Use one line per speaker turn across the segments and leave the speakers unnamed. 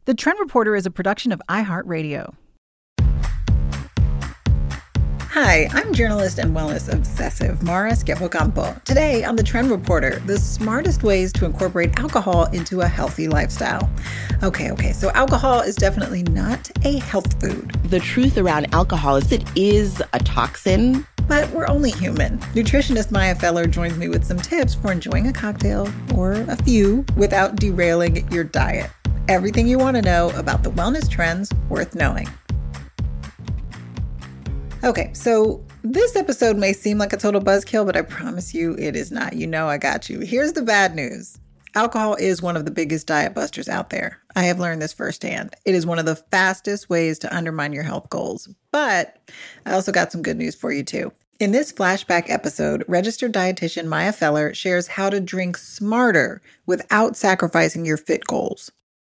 The Trend Reporter is a production of iHeartRadio.
Hi, I'm journalist and wellness obsessive Mara Schiavocampo. Today on The Trend Reporter, the smartest ways to incorporate alcohol into a healthy lifestyle. Okay, so alcohol is definitely not a health food.
The truth around alcohol is it is a toxin.
But we're only human. Nutritionist Maya Feller joins me with some tips for enjoying a cocktail, or a few, without derailing your diet. Everything you want to know about the wellness trends worth knowing. Okay, so this episode may seem like a total buzzkill, but I promise you it is not. You know I got you. Here's the bad news. Alcohol is one of the biggest diet busters out there. I have learned this firsthand. It is one of the fastest ways to undermine your health goals. But I also got some good news for you too. In this flashback episode, registered dietitian Maya Feller shares how to drink smarter without sacrificing your fit goals.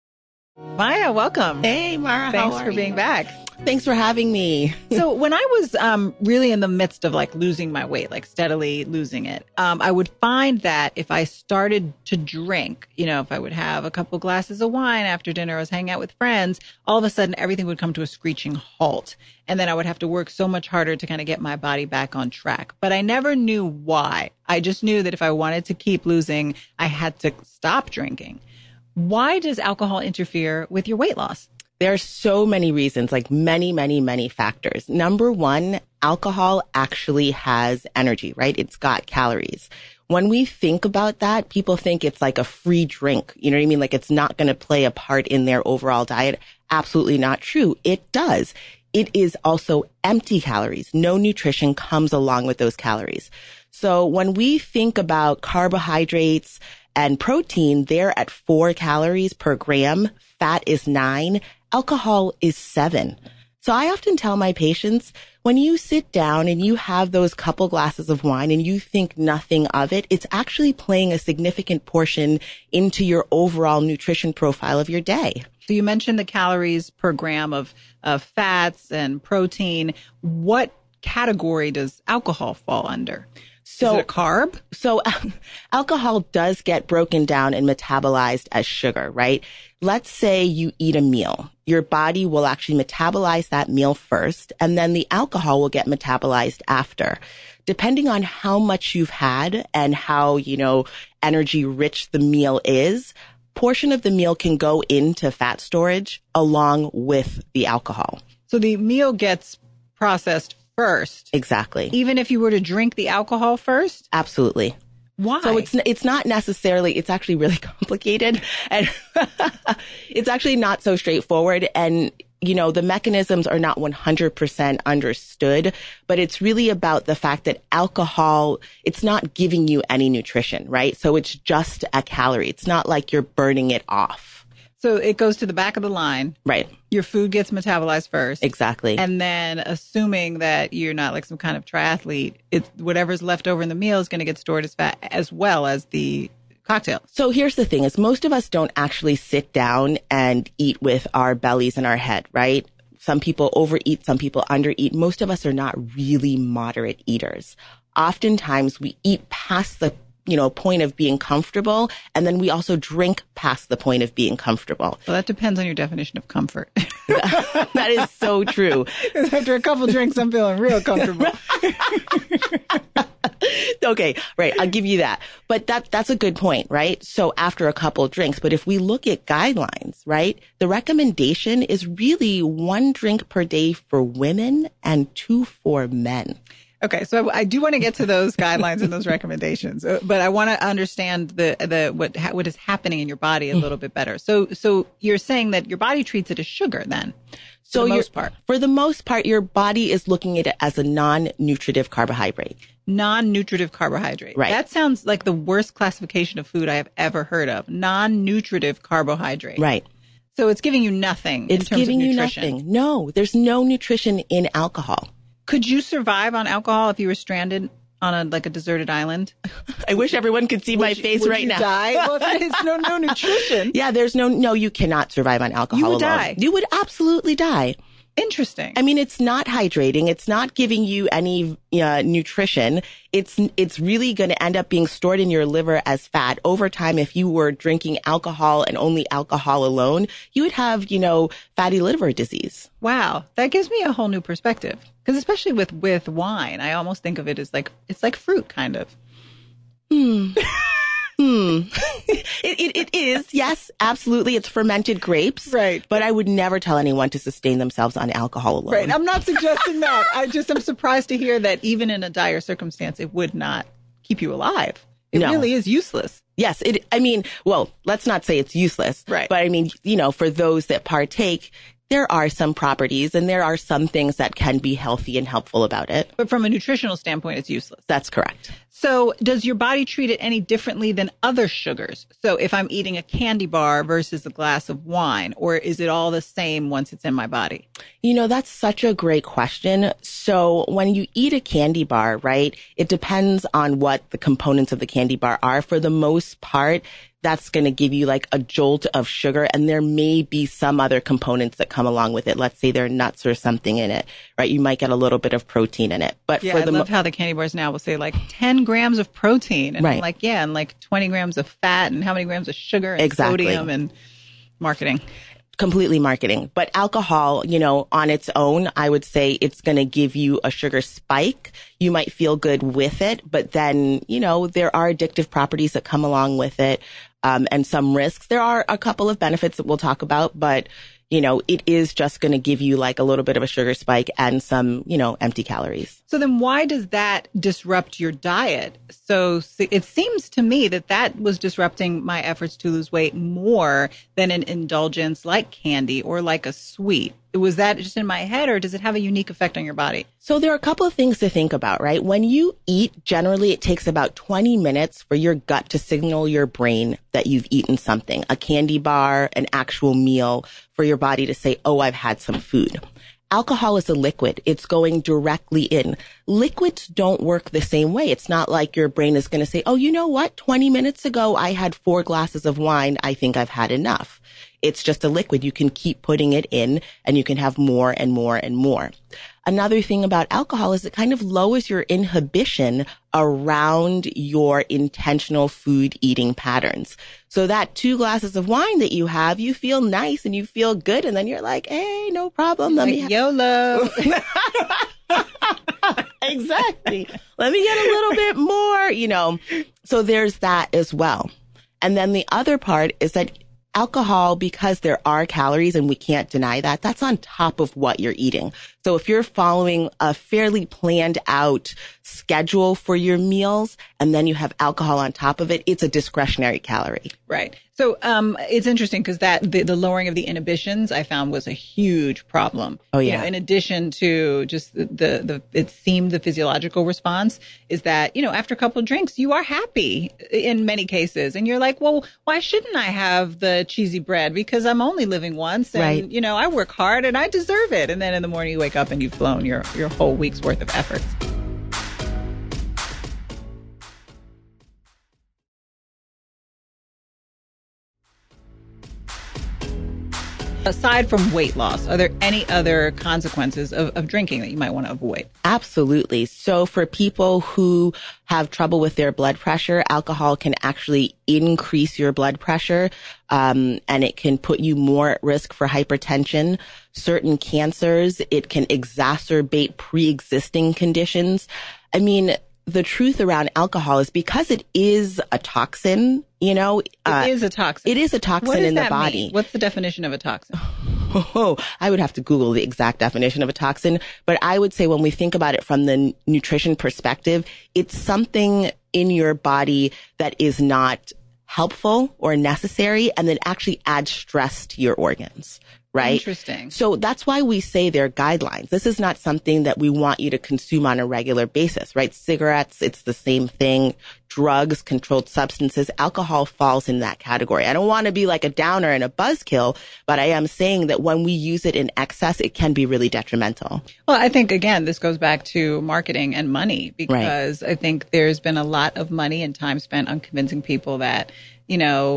Maya, welcome.
Hey, Mara,
Thanks for being back.
Thanks for having me.
So when I was really in the midst of losing my weight, steadily losing it, I would find that if I started to drink, if I would have a couple glasses of wine after dinner, I was hanging out with friends, all of a sudden everything would come to a screeching halt. And then I would have to work so much harder to kind of get my body back on track. But I never knew why. I just knew that if I wanted to keep losing, I had to stop drinking. Why does alcohol interfere with your weight loss?
There are so many reasons, many factors. Number one, alcohol actually has energy, right? It's got calories. When we think about that, people think it's like a free drink. You know what I mean? It's not going to play a part in their overall diet. Absolutely not true. It does. It is also empty calories. No nutrition comes along with those calories. So when we think about carbohydrates and protein, they're at 4 calories per gram. Fat is 9. Alcohol is 7. So I often tell my patients, when you sit down and you have those couple glasses of wine and you think nothing of it, it's actually playing a significant portion into your overall nutrition profile of your day.
So you mentioned the calories per gram of fats and protein. What category does alcohol fall under?
So,
is it a carb?
So alcohol does get broken down and metabolized as sugar, right? Let's say you eat a meal. Your body will actually metabolize that meal first, and then the alcohol will get metabolized after. Depending on how much you've had and how, energy rich the meal is, portion of the meal can go into fat storage along with the alcohol.
So the meal gets processed first.
Exactly.
Even if you were to drink the alcohol first?
Absolutely.
Why?
So it's not necessarily, it's actually really complicated, and it's actually not so straightforward. And, the mechanisms are not 100% understood, but it's really about the fact that alcohol, it's not giving you any nutrition, right? So it's just a calorie. It's not like you're burning it off.
So it goes to the back of the line.
Right.
Your food gets metabolized first.
Exactly.
And then assuming that you're not like some kind of triathlete, whatever's left over in the meal is going to get stored as fat as well as the cocktail.
So here's the thing is most of us don't actually sit down and eat with our bellies in our head, right? Some people overeat, some people undereat. Most of us are not really moderate eaters. Oftentimes we eat past the point of being comfortable. And then we also drink past the point of being comfortable.
Well, that depends on your definition of comfort.
That is so true.
After a couple drinks, I'm feeling real comfortable.
Okay, right. I'll give you that. But that's a good point, right? So after a couple drinks, but if we look at guidelines, right, the recommendation is really 1 drink per day for women and 2 for men.
Okay, so I do want to get to those guidelines and those recommendations, but I want to understand what is happening in your body a little bit better. So you're saying that your body treats it as sugar then? For the most part, your body is looking at it as a non-nutritive carbohydrate. Non-nutritive carbohydrate.
Right.
That sounds like the worst classification of food I have ever heard of. Non-nutritive carbohydrate.
Right.
So it's giving you nothing in terms of nutrition. It's giving you nothing.
No, there's no nutrition in alcohol.
Could you survive on alcohol if you were stranded on a deserted island?
I wish everyone could see my face right now.
Would you die? Well, if there's no nutrition.
Yeah, you cannot survive on alcohol
You would
alone.
die.
You would absolutely die.
Interesting.
I mean, it's not hydrating. It's not giving you any nutrition. It's really going to end up being stored in your liver as fat. Over time, if you were drinking alcohol and only alcohol alone, you would have, fatty liver disease.
Wow. That gives me a whole new perspective. Because especially with wine, I almost think of it as like, it's like fruit kind of.
It is. Yes, absolutely. It's fermented grapes.
Right.
But I would never tell anyone to sustain themselves on alcohol alone.
Right. I'm not suggesting that. I'm surprised to hear that even in a dire circumstance, it would not keep you alive. It really is useless.
Yes. Let's not say it's useless.
Right.
But I mean, for those that partake, there are some properties and there are some things that can be healthy and helpful about it.
But from a nutritional standpoint, it's useless.
That's correct.
So does your body treat it any differently than other sugars? So if I'm eating a candy bar versus a glass of wine, or is it all the same once it's in my body?
That's such a great question. So when you eat a candy bar, right, it depends on what the components of the candy bar are. For the most part, that's going to give you like a jolt of sugar, and there may be some other components that come along with it. Let's say there are nuts or something in it, right? You might get a little bit of protein in it. But
I love how the candy bars now will say like 10 grams of protein. And
right.
I'm like, yeah, and like 20 grams of fat and how many grams of sugar and sodium and marketing.
Completely marketing. But alcohol, on its own, I would say it's going to give you a sugar spike. You might feel good with it, but then, there are addictive properties that come along with it, and some risks. There are a couple of benefits that we'll talk about, but, it is just going to give you like a little bit of a sugar spike and some, empty calories.
So then why does that disrupt your diet? So it seems to me that was disrupting my efforts to lose weight more than an indulgence like candy or like a sweet. Was that just in my head, or does it have a unique effect on your body?
So there are a couple of things to think about, right? When you eat, generally it takes about 20 minutes for your gut to signal your brain that you've eaten something, a candy bar, an actual meal, for your body to say, oh, I've had some food. Alcohol is a liquid. It's going directly in. Liquids don't work the same way. It's not like your brain is going to say, oh, you know what? 20 minutes ago, I had 4 glasses of wine. I think I've had enough. It's just a liquid. You can keep putting it in and you can have more and more and more. Another thing about alcohol is it kind of lowers your inhibition around your intentional food eating patterns. So that 2 glasses of wine that you have, you feel nice and you feel good. And then you're like, hey, no problem.
YOLO.
Exactly. Let me get a little bit more, So there's that as well. And then the other part is that alcohol, because there are calories and we can't deny that, that's on top of what you're eating. So if you're following a fairly planned out schedule for your meals and then you have alcohol on top of it, it's a discretionary calorie.
Right. So it's interesting because the lowering of the inhibitions I found was a huge problem.
Oh, yeah.
In addition to just it seemed the physiological response is that, after a couple of drinks, you are happy in many cases. And you're like, well, why shouldn't I have the cheesy bread? Because I'm only living once and,
right.
I work hard and I deserve it. And then in the morning you wake up and you've blown your whole week's worth of efforts. Aside from weight loss, are there any other consequences of drinking that you might want to avoid?
Absolutely. So for people who have trouble with their blood pressure, alcohol can actually increase your blood pressure, and it can put you more at risk for hypertension, certain cancers. It can exacerbate pre-existing conditions. I mean, the truth around alcohol is because it is a toxin,
it is a toxin.
It is a toxin in the body.
Mean? What's the definition of a toxin?
Oh, I would have to Google the exact definition of a toxin. But I would say when we think about it from the nutrition perspective, it's something in your body that is not helpful or necessary and that actually adds stress to your organs. Right?
Interesting.
So that's why we say they're guidelines. This is not something that we want you to consume on a regular basis, right? Cigarettes, it's the same thing. Drugs, controlled substances, alcohol falls in that category. I don't want to be like a downer and a buzzkill, but I am saying that when we use it in excess, it can be really detrimental.
Well, I think, again, this goes back to marketing and money because I think there's been a lot of money and time spent on convincing people that,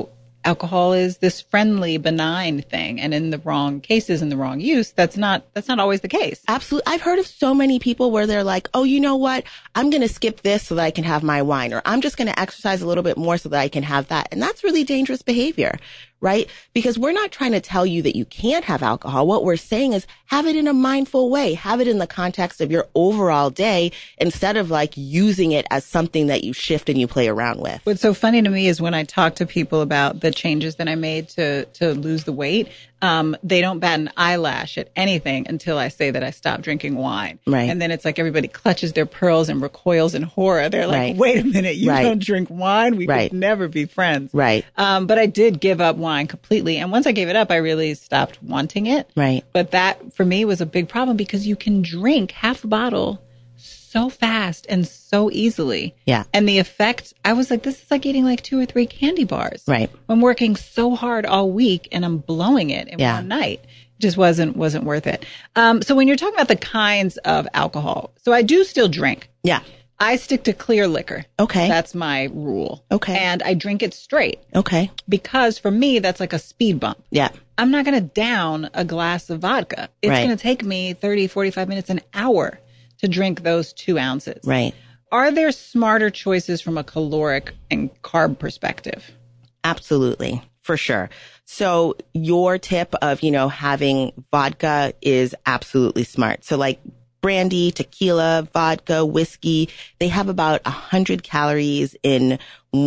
alcohol is this friendly, benign thing. And in the wrong cases, in the wrong use, that's not always the case.
Absolutely. I've heard of so many people where they're like, oh, you know what? I'm going to skip this so that I can have my wine, or I'm just going to exercise a little bit more so that I can have that. And that's really dangerous behavior, right? Because we're not trying to tell you that you can't have alcohol. What we're saying is have it in a mindful way, have it in the context of your overall day instead of like using it as something that you shift and you play around with.
What's so funny to me is when I talk to people about the changes that I made to lose the weight, they don't bat an eyelash at anything until I say that I stopped drinking wine.
Right.
And then it's like everybody clutches their pearls and recoils in horror. They're like,
Right.
wait a minute, you
Right.
don't drink wine? We
Right.
could never be friends.
Right.
But I did give up wine completely. And once I gave it up, I really stopped wanting it.
Right.
But that for me was a big problem because you can drink half a bottle so fast and so easily.
Yeah.
And the effect, I was like, this is like eating like 2 or 3 candy bars.
Right.
I'm working so hard all week and I'm blowing it in
Yeah.
one night. It just wasn't worth it. So when you're talking about the kinds of alcohol, so I do still drink.
Yeah.
I stick to clear liquor.
Okay.
That's my rule.
Okay.
And I drink it straight
Okay.
because for me, that's like a speed bump.
Yeah.
I'm not going to down a glass of vodka. It's
Right.
going to take me 30, 45 minutes, an hour to drink those 2 ounces.
Right.
Are there smarter choices from a caloric and carb perspective?
Absolutely. For sure. So your tip of, having vodka is absolutely smart. So like brandy, tequila, vodka, whiskey, they have about 100 calories in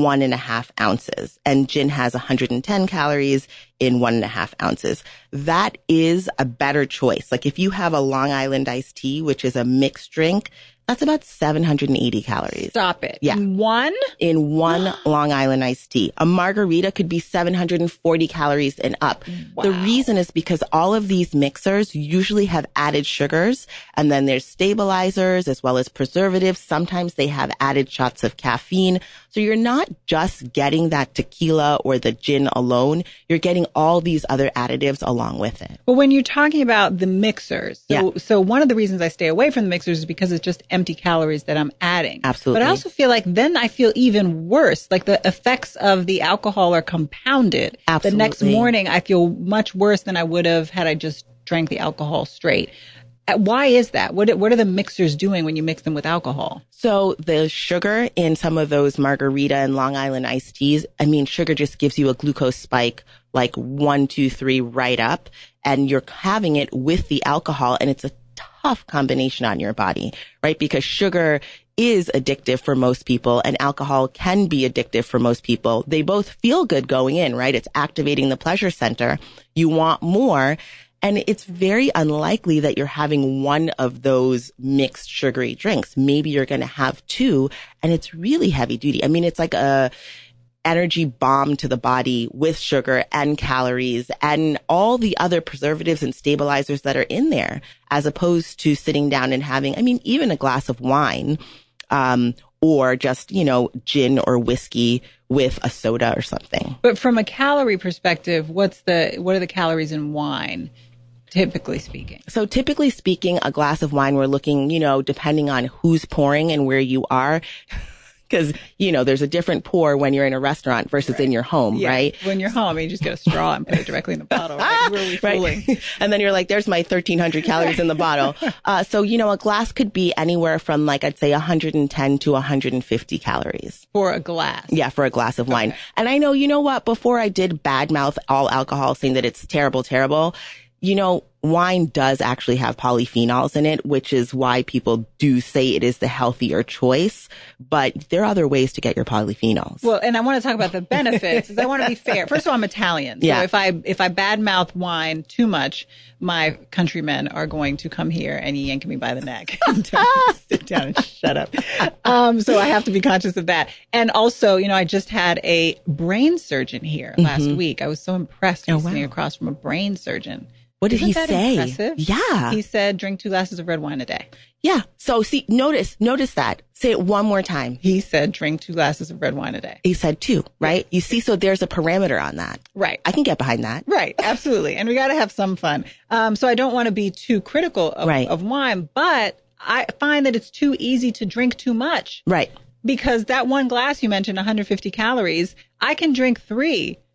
1.5 ounces, and gin has 110 calories in 1.5 ounces. That is a better choice. Like if you have a Long Island iced tea, which is a mixed drink, that's about 780 calories.
Stop it.
Yeah.
One?
In one Long Island iced tea. A margarita could be 740 calories and up.
Wow.
The reason is because all of these mixers usually have added sugars, and then there's stabilizers as well as preservatives. Sometimes they have added shots of caffeine. So you're not just getting that tequila or the gin alone. You're getting all these other additives along with it.
Well, when you're talking about the mixers, so one of the reasons I stay away from the mixers is because it's just empty calories that I'm adding.
Absolutely.
But I also feel like then I feel even worse. Like the effects of the alcohol are compounded.
Absolutely.
The next morning, I feel much worse than I would have had I just drank the alcohol straight. Why is that? What are the mixers doing when you mix them with alcohol?
So the sugar in some of those margarita and Long Island iced teas, sugar just gives you a glucose spike like 1, 2, 3 right up, and you're having it with the alcohol, and it's a tough combination on your body, right? Because sugar is addictive for most people and alcohol can be addictive for most people. They both feel good going in, right? It's activating the pleasure center. You want more. And it's very unlikely that you're having one of those mixed sugary drinks. Maybe you're going to have 2, and it's really heavy duty. It's like a energy bomb to the body with sugar and calories and all the other preservatives and stabilizers that are in there, as opposed to sitting down and having, even a glass of wine, or just, gin or whiskey with a soda or something.
But from a calorie perspective, what are the calories in wine? Typically speaking.
So typically speaking, a glass of wine, we're looking, depending on who's pouring and where you are. Because, there's a different pour when you're in a restaurant versus in your home, right?
When you're home, you just get a straw and put it directly in the bottle. Right? Who are we fooling?
Right. And then you're like, there's my 1,300 calories in the bottle. So, a glass could be anywhere from I'd say 110 to 150 calories.
For a glass.
Yeah, for a glass of wine. And I know, what? Before I did badmouth all alcohol saying that it's terrible, wine does actually have polyphenols in it, which is why people do say it is the healthier choice. But there are other ways to get your polyphenols.
Well, and I want to talk about the benefits. I want to be fair. First of all, I'm Italian. So if I badmouth wine too much, my countrymen are going to come here and yank me by the neck and tell me to sit down and shut up. So I have to be conscious of that. And also, I just had a brain surgeon here last week. I was so impressed sitting across from a brain surgeon.
What did he say?
Impressive?
Yeah.
He said, drink 2 glasses of red wine a day.
Yeah. So see, notice that. Say it one more time.
He said, drink 2 glasses of red wine a day.
He said 2, right? You see, so there's a parameter on that.
Right.
I can get behind that.
Right. Absolutely. And we got to have some fun. So I don't want to be too critical of wine, but I find that it's too easy to drink too much.
Right.
Because that one glass you mentioned, 150 calories, I can drink 3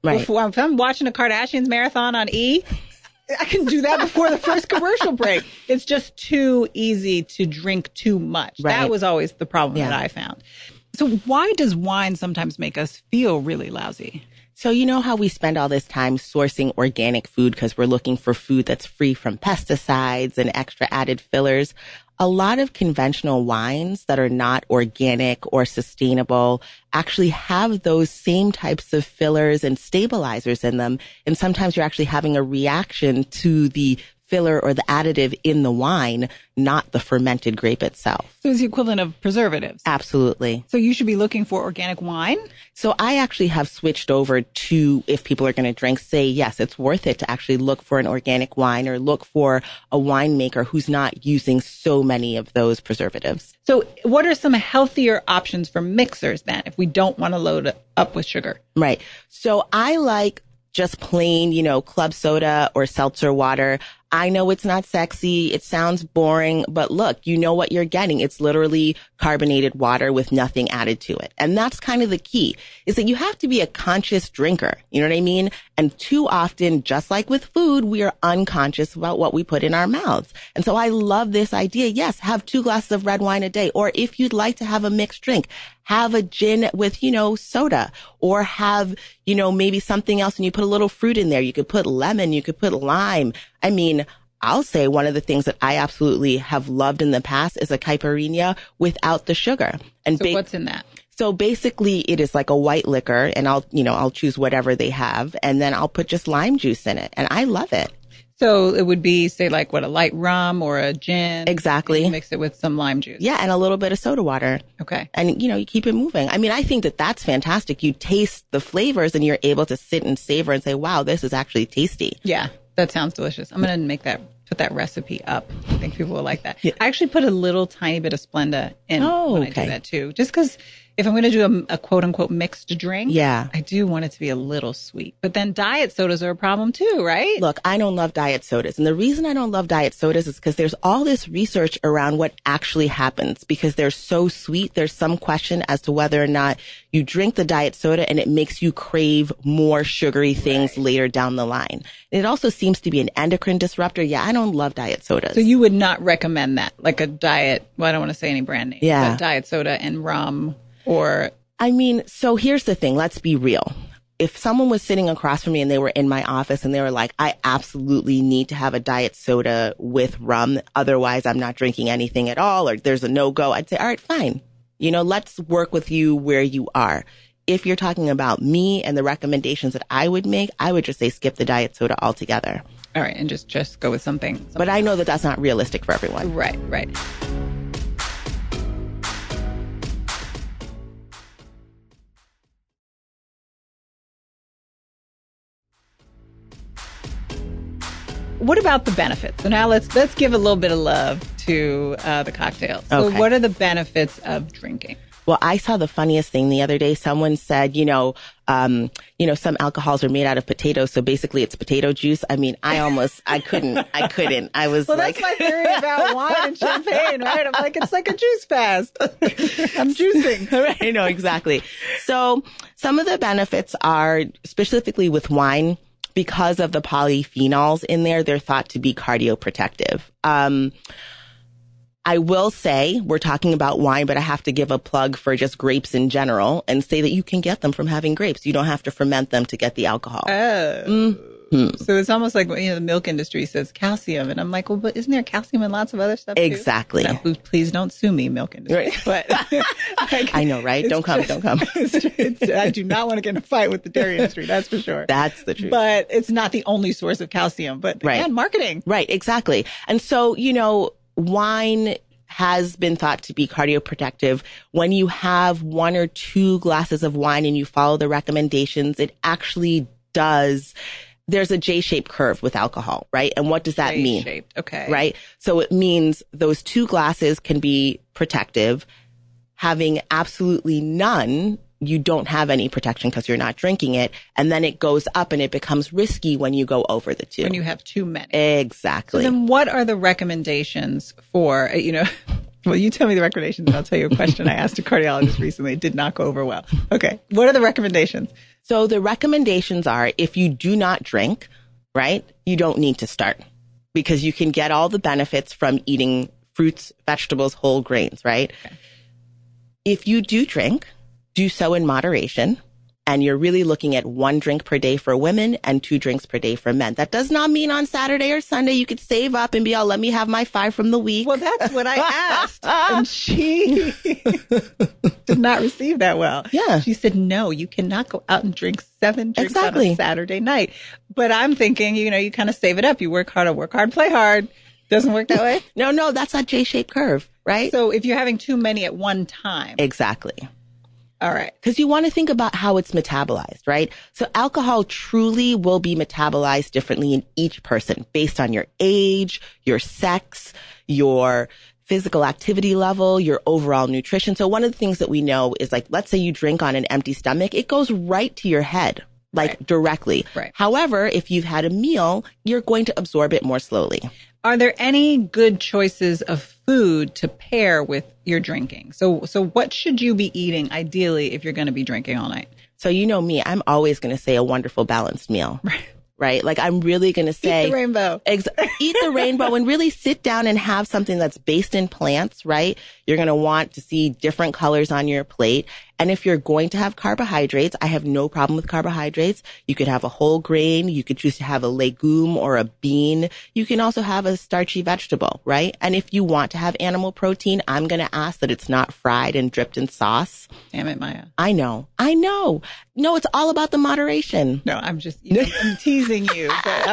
Right.
If I'm watching a Kardashians marathon on E, I can do that before the first commercial break. It's just too easy to drink too much.
Right.
That was always the problem that I found. So why does wine sometimes make us feel really lousy?
So you know how we spend all this time sourcing organic food because we're looking for food that's free from pesticides and extra added fillers. A lot of conventional wines that are not organic or sustainable actually have those same types of fillers and stabilizers in them. And sometimes you're actually having a reaction to the filler or the additive in the wine, not the fermented grape itself.
So it's the equivalent of preservatives.
Absolutely.
So you should be looking for organic wine?
So I actually have switched over to, if people are going to drink, say, yes, it's worth it to actually look for an organic wine or look for a winemaker who's not using so many of those preservatives.
So what are some healthier options for mixers then, if we don't want to load it up with sugar?
Right. So I like just plain, club soda or seltzer water. I know it's not sexy. It sounds boring, but look, you know what you're getting. It's literally carbonated water with nothing added to it. And that's kind of the key, is that you have to be a conscious drinker. You know what I mean? And too often, just like with food, we are unconscious about what we put in our mouths. And so I love this idea. Yes, have 2 glasses of red wine a day. Or if you'd like to have a mixed drink, have a gin with, soda, or have, maybe something else and you put a little fruit in there. You could put lemon, you could put lime. I mean, I'll say one of the things that I absolutely have loved in the past is a caipirinha without the sugar. And
so what's in that?
So basically it is like a white liquor, and I'll choose whatever they have, and then I'll put just lime juice in it. And I love it.
So it would be, say, like a light rum or a gin.
Exactly.
Mix it with some lime juice.
Yeah, and a little bit of soda water.
Okay.
And, you keep it moving. I mean, I think that that's fantastic. You taste the flavors and you're able to sit and savor and say, wow, this is actually tasty.
Yeah, that sounds delicious. I'm going to put that recipe up. I think people will like that.
Yeah.
I actually put a little tiny bit of Splenda in when I do
okay.
that too. Just because if I'm going to do a quote unquote mixed drink,
yeah,
I do want it to be a little sweet. But then diet sodas are a problem too, right?
Look, I don't love diet sodas. And the reason I don't love diet sodas is because there's all this research around what actually happens. Because they're so sweet, there's some question as to whether or not you drink the diet soda and it makes you crave more sugary things later down the line. It also seems to be an endocrine disruptor. Yeah, I don't love diet sodas.
So you would not recommend that, like a diet, well, I don't want to say any brand name,
yeah,
but diet soda and rum.
So here's the thing. Let's be real. If someone was sitting across from me and they were in my office and they were like, I absolutely need to have a diet soda with rum, otherwise I'm not drinking anything at all, or there's a no-go, I'd say, all right, fine. Let's work with you where you are. If you're talking about me and the recommendations that I would make, I would just say skip the diet soda altogether.
All right. And just go with something.
But I know that that's not realistic for everyone.
Right. What about the benefits? So now let's give a little bit of love to the cocktails. So
okay.
What are the benefits of drinking?
Well, I saw the funniest thing the other day. Someone said, some alcohols are made out of potatoes. So basically it's potato juice. I mean, I couldn't. I was
well,
like,
that's my theory about wine and champagne, right? I'm like, it's like a juice fast. I'm juicing.
Right. I know, exactly. So some of the benefits are specifically with wine, because of the polyphenols in there, they're thought to be cardioprotective. I will say we're talking about wine, but I have to give a plug for just grapes in general and say that you can get them from having grapes. You don't have to ferment them to get the alcohol.
Oh. So it's almost like, the milk industry says calcium. And I'm like, well, but isn't there calcium in lots of other stuff too?
Exactly.
Now, please don't sue me, milk industry.
Right.
But
I know, right? Don't come.
I do not want to get in a fight with the dairy industry. That's for sure.
That's the truth.
But it's not the only source of calcium. But again, marketing.
Right. Exactly. And so, wine has been thought to be cardioprotective. When you have 1 or 2 glasses of wine and you follow the recommendations, it actually does. There's a J-shaped curve with alcohol, right? And what does that mean?
J-shaped, okay.
Right? So it means those 2 glasses can be protective. Having absolutely none, you don't have any protection because you're not drinking it. And then it goes up and it becomes risky when you go over the 2.
When you have too many.
Exactly.
So then what are the recommendations for, well, you tell me the recommendations and I'll tell you a question I asked a cardiologist recently. It did not go over well. Okay. What are the recommendations
So the recommendations are, if you do not drink, right, you don't need to start, because you can get all the benefits from eating fruits, vegetables, whole grains, right? Okay. If you do drink, do so in moderation. And you're really looking at 1 drink per day for women and 2 drinks per day for men. That does not mean on Saturday or Sunday you could save up and be all, let me have my 5 from the week.
Well, that's what I asked. And she did not receive that well.
Yeah.
She said, no, you cannot go out and drink 7 drinks on a Saturday night. But I'm thinking, you kind of save it up. You work hard, play hard. Doesn't work that way?
No, that's a J-shaped curve, right?
So if you're having too many at one time.
Exactly.
All right.
Because you want to think about how it's metabolized, right? So alcohol truly will be metabolized differently in each person based on your age, your sex, your physical activity level, your overall nutrition. So one of the things that we know is, like, let's say you drink on an empty stomach, it goes right to your head, like directly.
Right.
However, if you've had a meal, you're going to absorb it more slowly.
Are there any good choices of food to pair with your drinking? So what should you be eating ideally if you're going to be drinking all night?
So you know me, I'm always going to say a wonderful balanced meal. Right? Like, I'm really going to say...
Eat the rainbow.
Eat the rainbow and really sit down and have something that's based in plants, right? You're going to want to see different colors on your plate. And if you're going to have carbohydrates, I have no problem with carbohydrates. You could have a whole grain. You could choose to have a legume or a bean. You can also have a starchy vegetable, right? And if you want to have animal protein, I'm going to ask that it's not fried and dripped in sauce.
Damn it, Maya.
I know. No, it's all about the moderation.
No, I'm just, I'm teasing you. But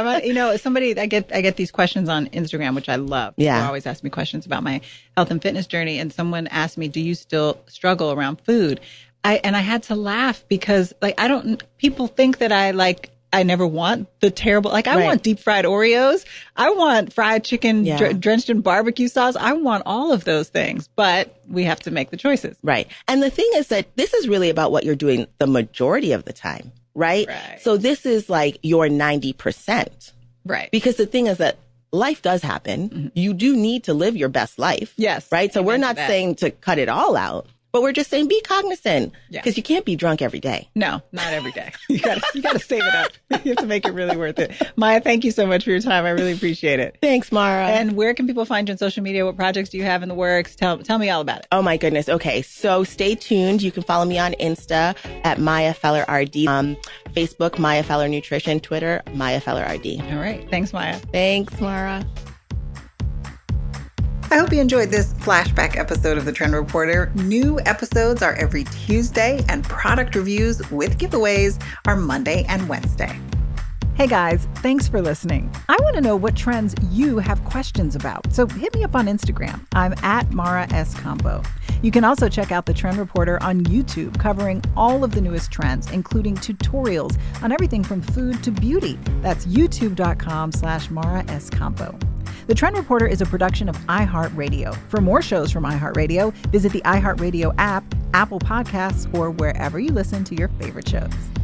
I get these questions on Instagram, which I love.
Yeah.
People always ask me questions about my health and fitness journey. And someone asked me, do you still struggle around food? I had to laugh because, like, people think that I never want the terrible, I want deep fried Oreos. I want fried chicken drenched in barbecue sauce. I want all of those things, but we have to make the choices.
Right. And the thing is that this is really about what you're doing the majority of the time, right? So this is like your 90%.
Right.
Because the thing is that life does happen. Mm-hmm. You do need to live your best life.
Yes.
Right. So we're not saying to cut it all out. But we're just saying be cognizant, because you can't be drunk every day.
No, not every day. You gotta save it up. You have to make it really worth it. Maya, thank you so much for your time. I really appreciate it.
Thanks, Mara.
And where can people find you on social media? What projects do you have in the works? Tell me all about it.
Oh my goodness. Okay. So stay tuned. You can follow me on Insta at Maya Feller RD, Facebook, Maya Feller Nutrition, Twitter, Maya Feller RD.
All right. Thanks, Maya.
Thanks, Mara.
I hope you enjoyed this flashback episode of The Trend Reporter. New episodes are every Tuesday, and product reviews with giveaways are Monday and Wednesday.
Hey guys, thanks for listening. I want to know what trends you have questions about, so hit me up on Instagram. I'm at Mara S. Combo. You can also check out The Trend Reporter on YouTube, covering all of the newest trends, including tutorials on everything from food to beauty. That's youtube.com/Mara S. Combo. The Trend Reporter is a production of iHeartRadio. For more shows from iHeartRadio, visit the iHeartRadio app, Apple Podcasts, or wherever you listen to your favorite shows.